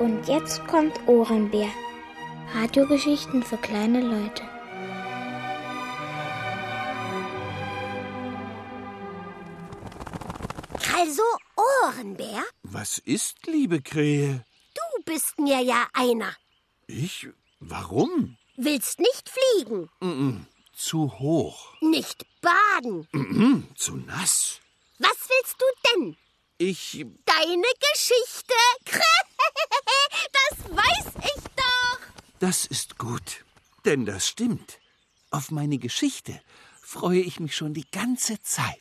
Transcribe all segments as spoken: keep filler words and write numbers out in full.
Und jetzt kommt Ohrenbär. Radiogeschichten für kleine Leute. Also, Ohrenbär? Was ist, liebe Krähe? Du bist mir ja einer. Ich? Warum? Willst nicht fliegen? Mm-mm. Zu hoch. Nicht baden? Mm-mm. Zu nass. Was willst du denn? Ich... Deine Geschichte? Das weiß ich doch. Das ist gut, denn das stimmt. Auf meine Geschichte freue ich mich schon die ganze Zeit.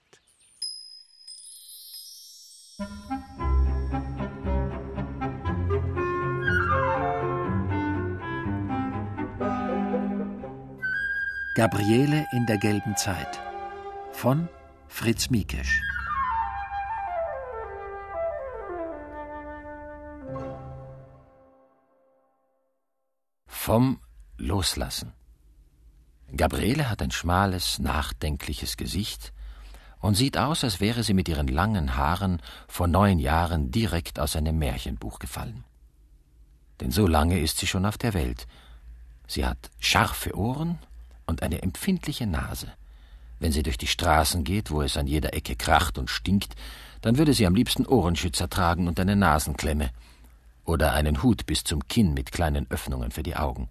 Gabriele in der gelben Zeit von Fritz Miekesch. Vom Loslassen. Gabriele hat ein schmales, nachdenkliches Gesicht und sieht aus, als wäre sie mit ihren langen Haaren vor neun Jahren direkt aus einem Märchenbuch gefallen. Denn so lange ist sie schon auf der Welt. Sie hat scharfe Ohren und eine empfindliche Nase. Wenn sie durch die Straßen geht, wo es an jeder Ecke kracht und stinkt, dann würde sie am liebsten Ohrenschützer tragen und eine Nasenklemme oder einen Hut bis zum Kinn mit kleinen Öffnungen für die Augen.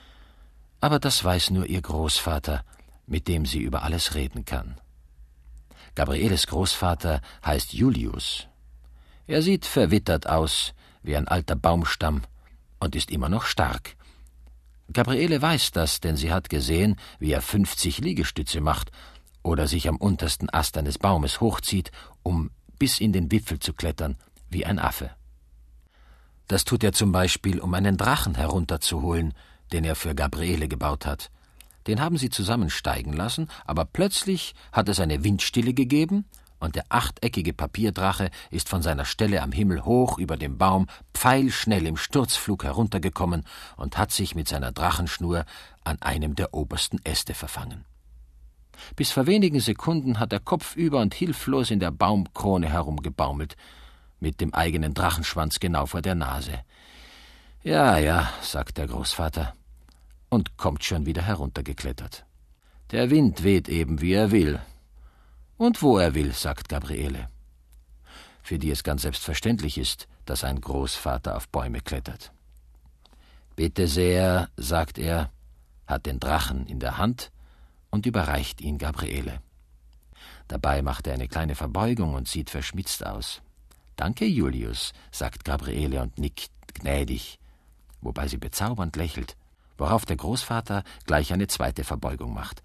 Aber das weiß nur ihr Großvater, mit dem sie über alles reden kann. Gabrieles Großvater heißt Julius. Er sieht verwittert aus, wie ein alter Baumstamm, und ist immer noch stark. Gabriele weiß das, denn sie hat gesehen, wie er fünfzig Liegestütze macht oder sich am untersten Ast eines Baumes hochzieht, um bis in den Wipfel zu klettern, wie ein Affe. Das tut er zum Beispiel, um einen Drachen herunterzuholen, den er für Gabriele gebaut hat. Den haben sie zusammensteigen lassen, aber plötzlich hat es eine Windstille gegeben und der achteckige Papierdrache ist von seiner Stelle am Himmel hoch über dem Baum pfeilschnell im Sturzflug heruntergekommen und hat sich mit seiner Drachenschnur an einem der obersten Äste verfangen. Bis vor wenigen Sekunden hat er kopfüber und hilflos in der Baumkrone herumgebaumelt, mit dem eigenen Drachenschwanz genau vor der Nase. »Ja, ja«, sagt der Großvater und kommt schon wieder heruntergeklettert. »Der Wind weht eben, wie er will. Und wo er will«, sagt Gabriele, für die es ganz selbstverständlich ist, dass ein Großvater auf Bäume klettert. »Bitte sehr«, sagt er, hat den Drachen in der Hand und überreicht ihn Gabriele. Dabei macht er eine kleine Verbeugung und sieht verschmitzt aus. »Danke, Julius«, sagt Gabriele und nickt gnädig, wobei sie bezaubernd lächelt, worauf der Großvater gleich eine zweite Verbeugung macht.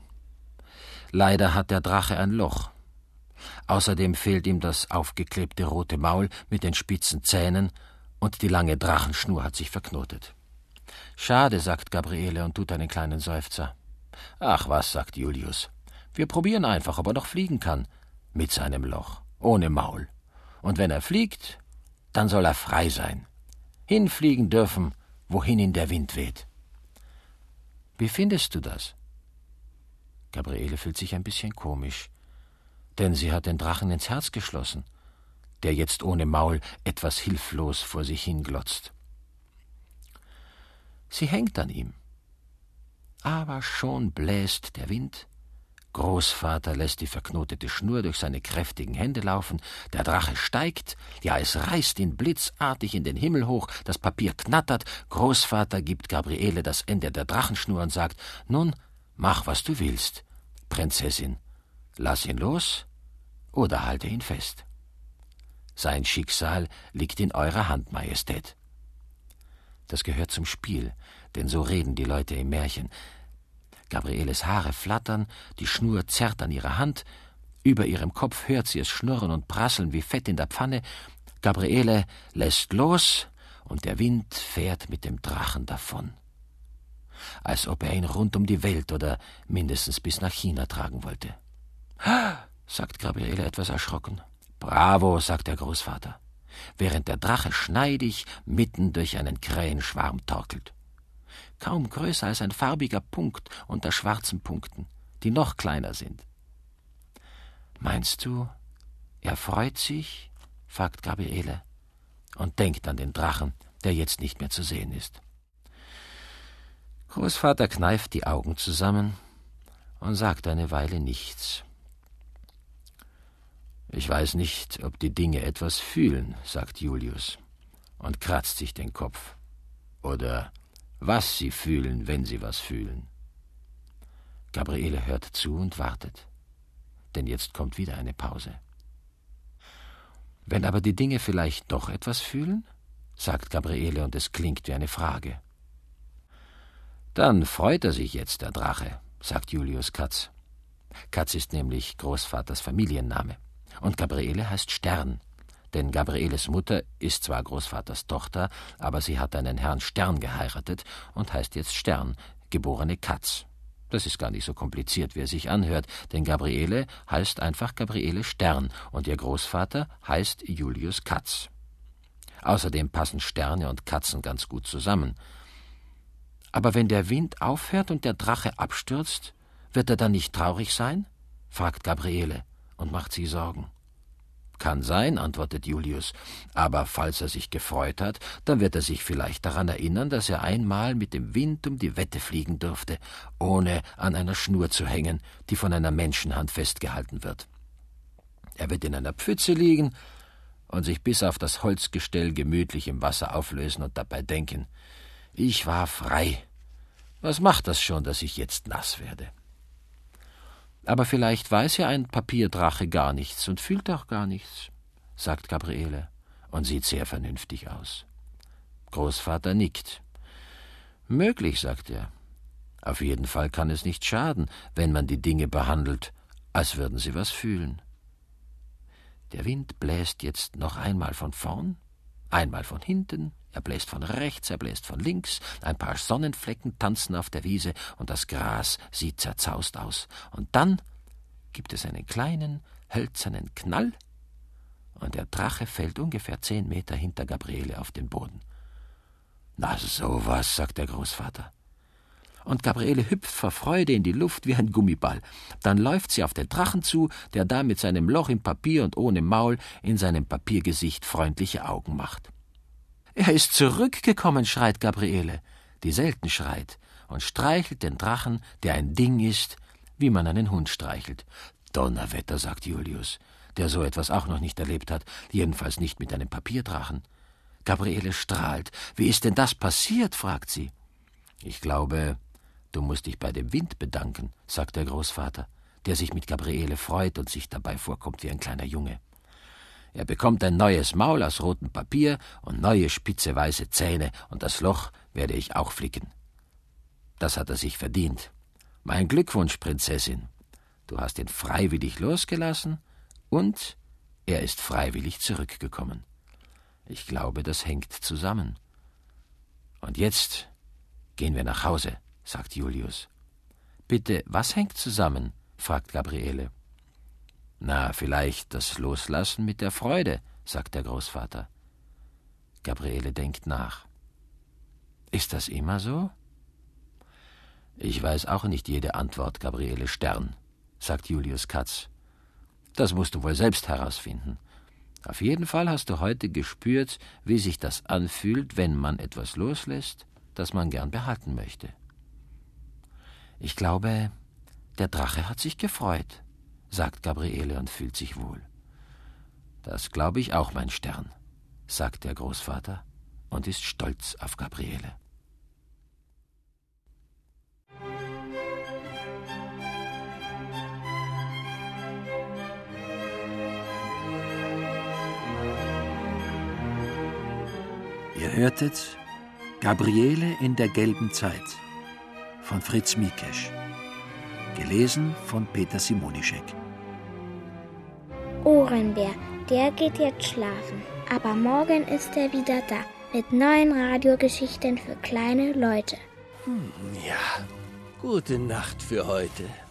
Leider hat der Drache ein Loch. Außerdem fehlt ihm das aufgeklebte rote Maul mit den spitzen Zähnen und die lange Drachenschnur hat sich verknotet. »Schade«, sagt Gabriele und tut einen kleinen Seufzer. »Ach was«, sagt Julius, »wir probieren einfach, ob er noch fliegen kann, mit seinem Loch, ohne Maul. Und wenn er fliegt, dann soll er frei sein. Hinfliegen dürfen, wohin ihn der Wind weht.« »Wie findest du das?« Gabriele fühlt sich ein bisschen komisch, denn sie hat den Drachen ins Herz geschlossen, der jetzt ohne Maul etwas hilflos vor sich hinglotzt. Sie hängt an ihm. Aber schon bläst der Wind. Großvater lässt die verknotete Schnur durch seine kräftigen Hände laufen, der Drache steigt, ja, es reißt ihn blitzartig in den Himmel hoch, das Papier knattert, Großvater gibt Gabriele das Ende der Drachenschnur und sagt, »Nun, mach, was du willst, Prinzessin, lass ihn los oder halte ihn fest. Sein Schicksal liegt in eurer Hand, Majestät.« Das gehört zum Spiel, denn so reden die Leute im Märchen. Gabrieles Haare flattern, die Schnur zerrt an ihrer Hand, über ihrem Kopf hört sie es schnurren und prasseln wie Fett in der Pfanne. Gabriele lässt los und der Wind fährt mit dem Drachen davon. Als ob er ihn rund um die Welt oder mindestens bis nach China tragen wollte. »Ha«, sagt Gabriele etwas erschrocken. »Bravo«, sagt der Großvater, während der Drache schneidig mitten durch einen Krähenschwarm torkelt. Kaum größer als ein farbiger Punkt unter schwarzen Punkten, die noch kleiner sind. »Meinst du, er freut sich?«, fragt Gabriele und denkt an den Drachen, der jetzt nicht mehr zu sehen ist. Großvater kneift die Augen zusammen und sagt eine Weile nichts. »Ich weiß nicht, ob die Dinge etwas fühlen«, sagt Julius und kratzt sich den Kopf. »Oder was sie fühlen, wenn sie was fühlen.« Gabriele hört zu und wartet, denn jetzt kommt wieder eine Pause. »Wenn aber die Dinge vielleicht doch etwas fühlen?«, sagt Gabriele, und es klingt wie eine Frage. »Dann freut er sich jetzt, der Drache«, sagt Julius Katz. Katz ist nämlich Großvaters Familienname. Und Gabriele heißt Stern, denn Gabrieles Mutter ist zwar Großvaters Tochter, aber sie hat einen Herrn Stern geheiratet und heißt jetzt Stern, geborene Katz. Das ist gar nicht so kompliziert, wie es sich anhört, denn Gabriele heißt einfach Gabriele Stern und ihr Großvater heißt Julius Katz. Außerdem passen Sterne und Katzen ganz gut zusammen. Aber wenn der Wind aufhört und der Drache abstürzt, wird er dann nicht traurig sein?, fragt Gabriele und macht sich Sorgen. »Kann sein«, antwortet Julius, »aber falls er sich gefreut hat, dann wird er sich vielleicht daran erinnern, dass er einmal mit dem Wind um die Wette fliegen durfte, ohne an einer Schnur zu hängen, die von einer Menschenhand festgehalten wird. Er wird in einer Pfütze liegen und sich bis auf das Holzgestell gemütlich im Wasser auflösen und dabei denken, ich war frei. Was macht das schon, dass ich jetzt nass werde?« »Aber vielleicht weiß ja ein Papierdrache gar nichts und fühlt auch gar nichts«, sagt Gabriele und sieht sehr vernünftig aus. Großvater nickt. »Möglich«, sagt er. »Auf jeden Fall kann es nicht schaden, wenn man die Dinge behandelt, als würden sie was fühlen.« Der Wind bläst jetzt noch einmal von vorn, einmal von hinten, er bläst von rechts, er bläst von links, ein paar Sonnenflecken tanzen auf der Wiese und das Gras sieht zerzaust aus. Und dann gibt es einen kleinen, hölzernen Knall und der Drache fällt ungefähr zehn Meter hinter Gabriele auf den Boden. »Na sowas«, sagt der Großvater. Und Gabriele hüpft vor Freude in die Luft wie ein Gummiball. Dann läuft sie auf den Drachen zu, der da mit seinem Loch im Papier und ohne Maul in seinem Papiergesicht freundliche Augen macht. »Er ist zurückgekommen«, schreit Gabriele, die selten schreit, und streichelt den Drachen, der ein Ding ist, wie man einen Hund streichelt. »Donnerwetter«, sagt Julius, der so etwas auch noch nicht erlebt hat, jedenfalls nicht mit einem Papierdrachen. Gabriele strahlt. »Wie ist denn das passiert?«, fragt sie. »Ich glaube, du musst dich bei dem Wind bedanken«, sagt der Großvater, der sich mit Gabriele freut und sich dabei vorkommt wie ein kleiner Junge. Er bekommt ein neues Maul aus rotem Papier und neue spitze weiße Zähne, und das Loch werde ich auch flicken. Das hat er sich verdient. Mein Glückwunsch, Prinzessin. Du hast ihn freiwillig losgelassen und er ist freiwillig zurückgekommen. Ich glaube, das hängt zusammen. Und jetzt gehen wir nach Hause«, sagt Julius. »Bitte, was hängt zusammen?«, fragt Gabriele. »Na, vielleicht das Loslassen mit der Freude«, sagt der Großvater. Gabriele denkt nach. »Ist das immer so?« »Ich weiß auch nicht jede Antwort, Gabriele Stern«, sagt Julius Katz. »Das musst du wohl selbst herausfinden. Auf jeden Fall hast du heute gespürt, wie sich das anfühlt, wenn man etwas loslässt, das man gern behalten möchte.« »Ich glaube, der Drache hat sich gefreut«, sagt Gabriele und fühlt sich wohl. »Das glaube ich auch, mein Stern«, sagt der Großvater und ist stolz auf Gabriele. Ihr hörtet Gabriele in der gelben Zeit von Fritz Mikesch, gelesen von Peter Simonischek. Ohrenbär, der geht jetzt schlafen, aber morgen ist er wieder da mit neuen Radiogeschichten für kleine Leute. Hm, ja, gute Nacht für heute.